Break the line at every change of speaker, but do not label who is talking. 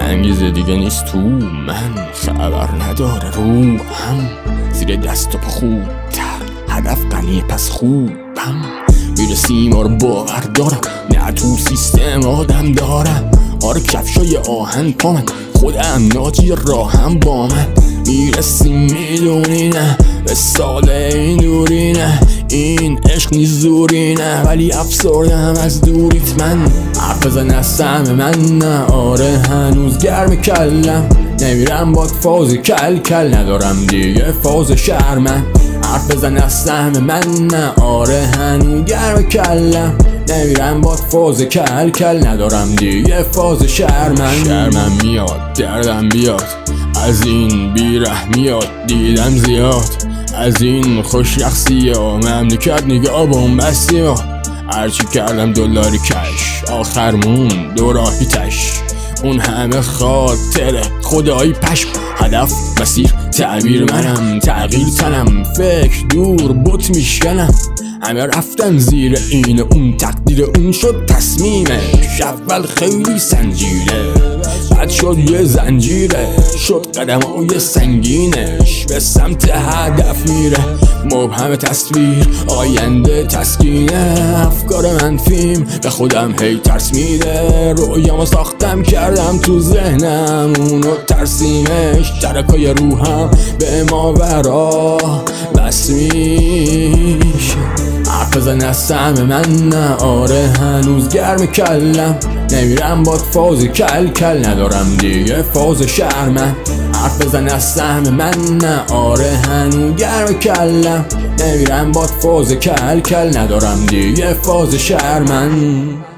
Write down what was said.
انگیزه دیگه نیست تو من، خبر نداره روحم، زیر دست و پا خوبتر، هدف غنیه پس خوبم، میرسیم رو باور دارم، نه تو سیستم آدم دارم، آره کفشای آهن پا من، خودم ناجی راهم با من، میرسیم میدونی نه به سال این دوری نه، این عشق نیست زوری نه، ولی افسردم از دوریت من، حرف بزن از سهم من نه، آره هنوز گرم کلم، نمیرم باد فاز کل کل، ندارم دیگه فاز شهر من، حرف بزن از سهم من نه، آره هنوز گرم کلم، نمیرم باد فاز کل کل، ندارم دیگه فاز شهر من، شرمم میاد دردم بیاد، از این بیرحمیات دیدم زیاد، از این خوش شخصی ها مملکت نگاه بومبستی ها، هرچی کردم دلاری کش، آخر مون دو راهی تش، اون همه خاطره خدایی پشم، هدف مسیر تعبیر منم، تغییر تنم، فکر دور بوت میشکنم، همه رفتن زیر این اون، تقدیر اون شد تصمیمش، اول خیلی سنجیده بعد شد یه زنجیره، شد قدمای سنگینش به سمت هدف میره، مبهم تصویر آینده تسکینه، افکار منفیم به خودم هی ترس میده، رویامو ساختم کردم تو ذهنم اونو ترسیمش، ترکای روحم به ماورا بس میشه، حرف بزن از سهم من نه، آره هنوز گرم کلم، نمیرم باد فاز کل کل، ندارم دیگه فاز شهر من، حرف بزن از سهم من نه، آره هنوز گرم کلم، نمیرم باد فاز کل کل، ندارم دیگه فاز شهر من.